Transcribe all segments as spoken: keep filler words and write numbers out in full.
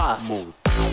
Fast.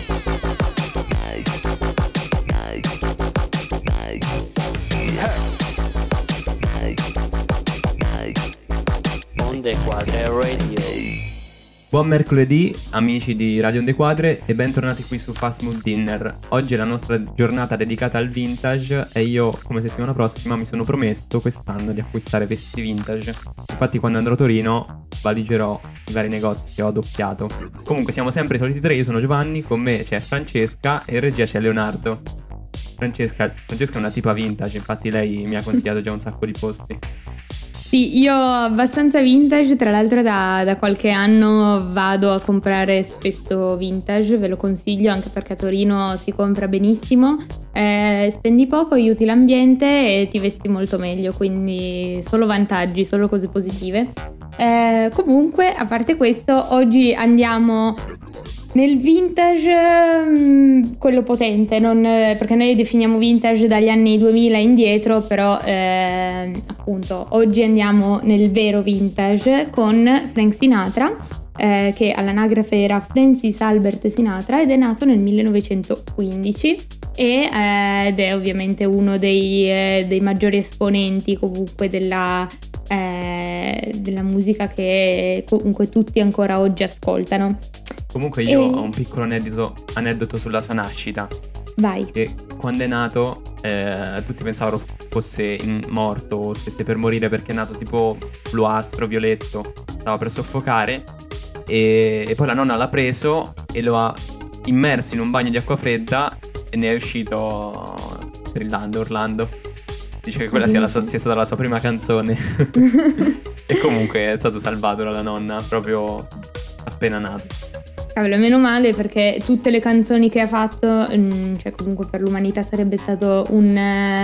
Onde Quadre Radio. Buon mercoledì amici di Radio Onde Quadre e bentornati qui su Fast Mood Dinner. Oggi è la nostra giornata dedicata al vintage e io come settimana prossima mi sono promesso quest'anno di acquistare vestiti vintage. Infatti quando andrò a Torino valigerò i vari negozi che ho adocchiato. Comunque siamo sempre i soliti tre, io sono Giovanni, con me c'è Francesca e in regia c'è Leonardo. Francesca, Francesca è una tipa vintage, infatti lei mi ha consigliato già un sacco di posti. Sì, io abbastanza vintage, tra l'altro da, da qualche anno vado a comprare spesso vintage, ve lo consiglio anche perché a Torino si compra benissimo, eh, spendi poco, aiuti l'ambiente e ti vesti molto meglio, quindi solo vantaggi, solo cose positive. Eh, comunque, a parte questo, oggi andiamo nel vintage, mh, quello potente, non, perché noi definiamo vintage dagli anni duemila indietro, però eh, appunto oggi andiamo nel vero vintage con Frank Sinatra, eh, che all'anagrafe era Francis Albert Sinatra ed è nato nel millenovecentoquindici e, eh, ed è ovviamente uno dei, eh, dei maggiori esponenti comunque della, eh, della musica che comunque tutti ancora oggi ascoltano. Comunque io E... ho un piccolo aneddoto, aneddoto sulla sua nascita. Vai. Che quando è nato eh, tutti pensavano fosse in- morto o stesse per morire perché è nato tipo bluastro, violetto, stava per soffocare e, e poi la nonna l'ha preso e lo ha immerso in un bagno di acqua fredda e ne è uscito brillando, urlando. Dice che quella sia, la sua, sia stata la sua prima canzone. E comunque è stato salvato dalla nonna proprio appena nato. Cavolo, meno male perché tutte le canzoni che ha fatto, mh, cioè comunque per l'umanità sarebbe stato un,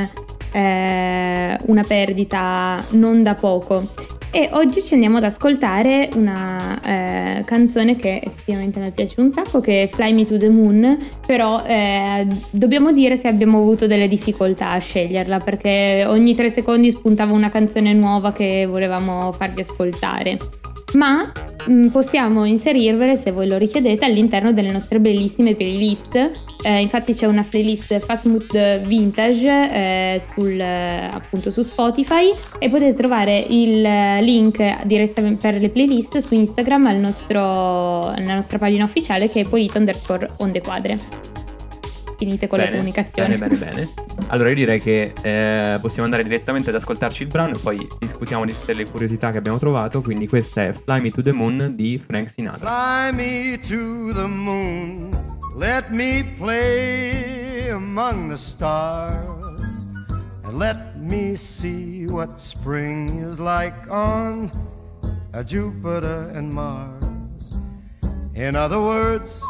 eh, una perdita non da poco. E oggi ci andiamo ad ascoltare una eh, canzone che effettivamente mi piace un sacco, che è Fly Me to the Moon, però eh, dobbiamo dire che abbiamo avuto delle difficoltà a sceglierla perché ogni tre secondi spuntava una canzone nuova che volevamo farvi ascoltare. Ma mh, possiamo inserirvele, se voi lo richiedete, all'interno delle nostre bellissime playlist. Eh, infatti c'è una playlist Fast Mood Vintage eh, sul, eh, appunto su Spotify e potete trovare il link direttamente per le playlist su Instagram al nostro, alla nostra pagina ufficiale che è polito underscore onde quadre. Finite con bene, la comunicazione. Bene, bene, bene. Allora io direi che eh, possiamo andare direttamente ad ascoltarci il brano e poi discutiamo di tutte le curiosità che abbiamo trovato. Quindi questa è Fly Me to the Moon di Frank Sinatra. Fly me to the moon, let me play among the stars, and let me see what spring is like on a Jupiter and Mars. In other words,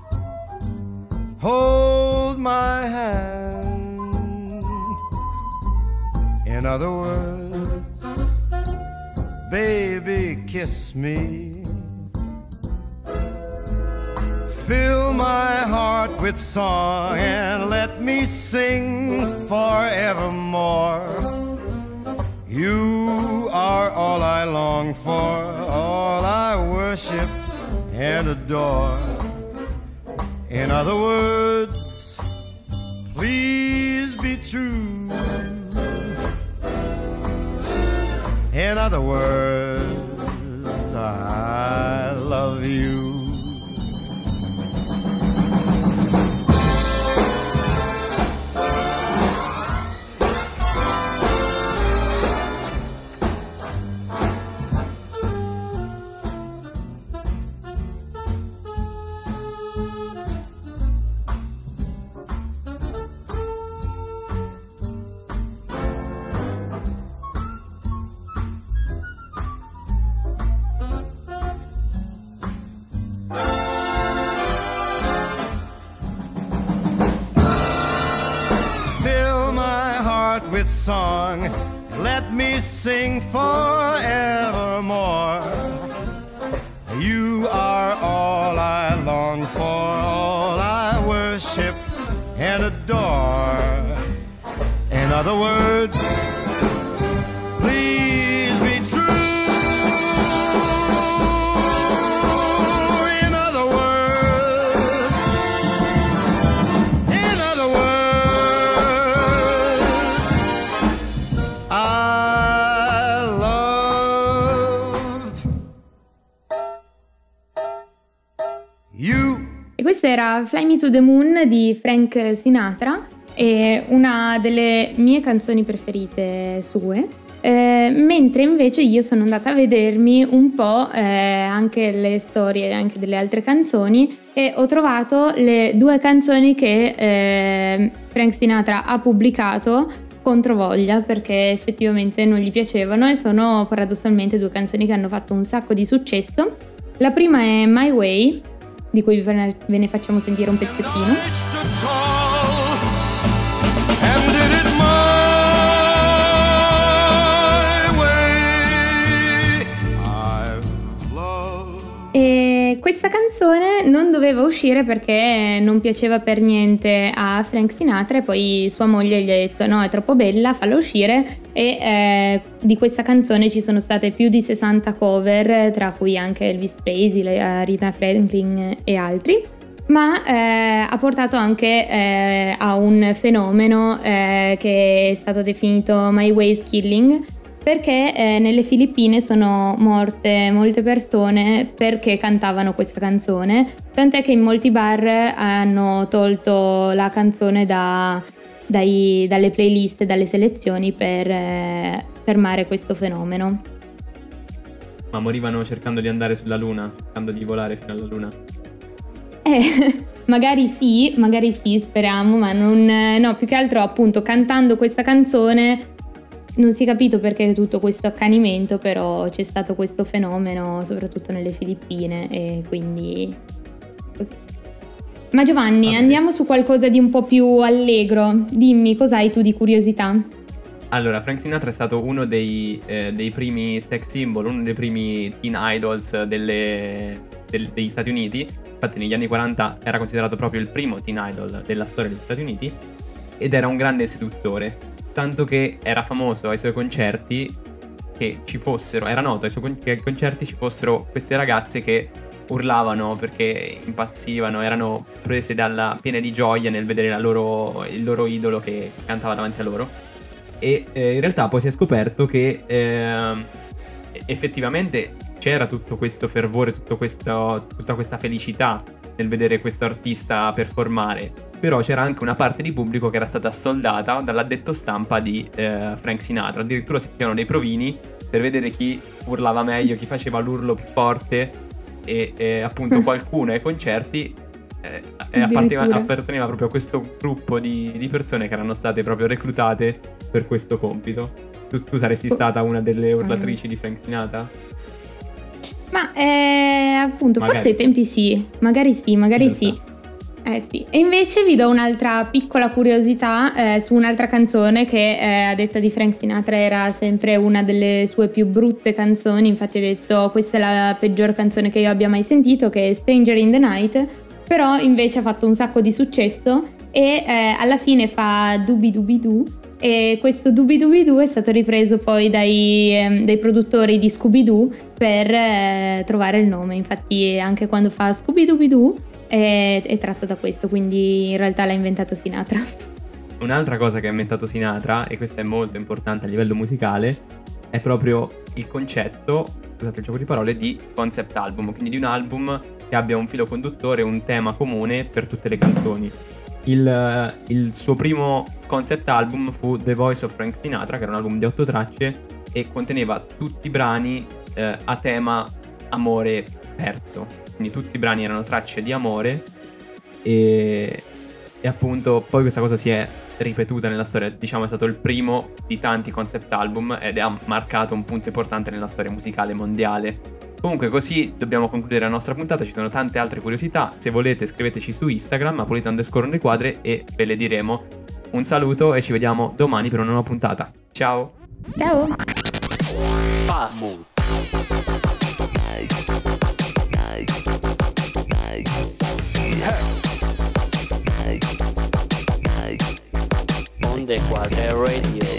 hold my hand. In other words, baby, kiss me. Fill my heart with song and let me sing forevermore. You are all I long for, all I worship and adore. In other words, please be true. In other words, I love you. With song, let me sing forevermore. You are all I long for, all I worship and adore. In other words, please be true. In other words, You. E questa era Fly Me to the Moon di Frank Sinatra, è una delle mie canzoni preferite sue. Eh, mentre invece io sono andata a vedermi un po' eh, anche le storie anche delle altre canzoni e ho trovato le due canzoni che eh, Frank Sinatra ha pubblicato contro voglia, perché effettivamente non gli piacevano, e sono paradossalmente due canzoni che hanno fatto un sacco di successo. La prima è My Way, di cui ve ne, ve ne facciamo sentire un pezzettino. E questa canzone non doveva uscire perché non piaceva per niente a Frank Sinatra, e poi sua moglie gli ha detto no, è troppo bella, falla uscire, e eh, di questa canzone ci sono state più di sessanta cover, tra cui anche Elvis Presley, Aretha Franklin e altri, ma eh, ha portato anche eh, a un fenomeno eh, che è stato definito My Way's Killing, perché eh, nelle Filippine sono morte molte persone perché cantavano questa canzone, tant'è che in molti bar hanno tolto la canzone da, dai, dalle playlist, dalle selezioni, per eh, fermare questo fenomeno. Ma morivano cercando di andare sulla luna, cercando di volare fino alla luna? Eh, magari sì, magari sì, speriamo, ma non, no, più che altro appunto cantando questa canzone. Non si è capito perché tutto questo accanimento, però c'è stato questo fenomeno soprattutto nelle Filippine, e quindi così. Ma Giovanni, okay, andiamo su qualcosa di un po' più allegro. Dimmi, cos'hai tu di curiosità? Allora, Frank Sinatra è stato uno dei, eh, dei primi sex symbol, uno dei primi teen idols delle, del, degli Stati Uniti. Infatti negli anni quaranta era considerato proprio il primo teen idol della storia degli Stati Uniti, ed era un grande seduttore. Tanto che era famoso ai suoi concerti che ci fossero, era noto ai suoi con- che ai concerti ci fossero queste ragazze che urlavano perché impazzivano, erano prese dalla piene di gioia nel vedere la loro, il loro idolo che cantava davanti a loro. E eh, in realtà poi si è scoperto che eh, effettivamente c'era tutto questo fervore, tutto questo, tutta questa felicità nel vedere questo artista performare. Però c'era anche una parte di pubblico che era stata assoldata dall'addetto stampa di eh, Frank Sinatra. Addirittura si facevano dei provini per vedere chi urlava meglio, chi faceva l'urlo più forte, e, e appunto qualcuno ai concerti eh, apparteneva, apparteneva proprio a questo gruppo di, di persone che erano state proprio reclutate per questo compito. Tu, tu saresti stata una delle urlatrici di Frank Sinatra? Ma eh, appunto, magari forse sì. ai tempi sì, magari sì, magari sì. Eh sì. E invece vi do un'altra piccola curiosità eh, su un'altra canzone che eh, a detta di Frank Sinatra era sempre una delle sue più brutte canzoni. Infatti ha detto questa è la peggior canzone che io abbia mai sentito, che è Stranger in the Night, però invece ha fatto un sacco di successo e eh, alla fine fa Dubi Dubi Du, e questo Dubi Dubi Du è stato ripreso poi dai, eh, dai produttori di Scooby-Doo per eh, trovare il nome. Infatti anche quando fa Scooby Dubi Du È, è tratto da questo, quindi in realtà l'ha inventato Sinatra. Un'altra cosa che ha inventato Sinatra, e questo è molto importante a livello musicale, è proprio il concetto, scusate il gioco di parole, di concept album, quindi di un album che abbia un filo conduttore, un tema comune per tutte le canzoni. Il, il suo primo concept album fu The Voice of Frank Sinatra, che era un album di otto tracce e conteneva tutti i brani eh, a tema amore perso. Quindi tutti i brani erano tracce di amore, e, e appunto poi questa cosa si è ripetuta nella storia. Diciamo è stato il primo di tanti concept album ed ha marcato un punto importante nella storia musicale mondiale. Comunque così dobbiamo concludere la nostra puntata. Ci sono tante altre curiosità, se volete scriveteci su Instagram Apolito underscore Ondequadre e ve le diremo. Un saluto e ci vediamo domani per una nuova puntata. Ciao. Ciao. Fast. Ondequadre Radio.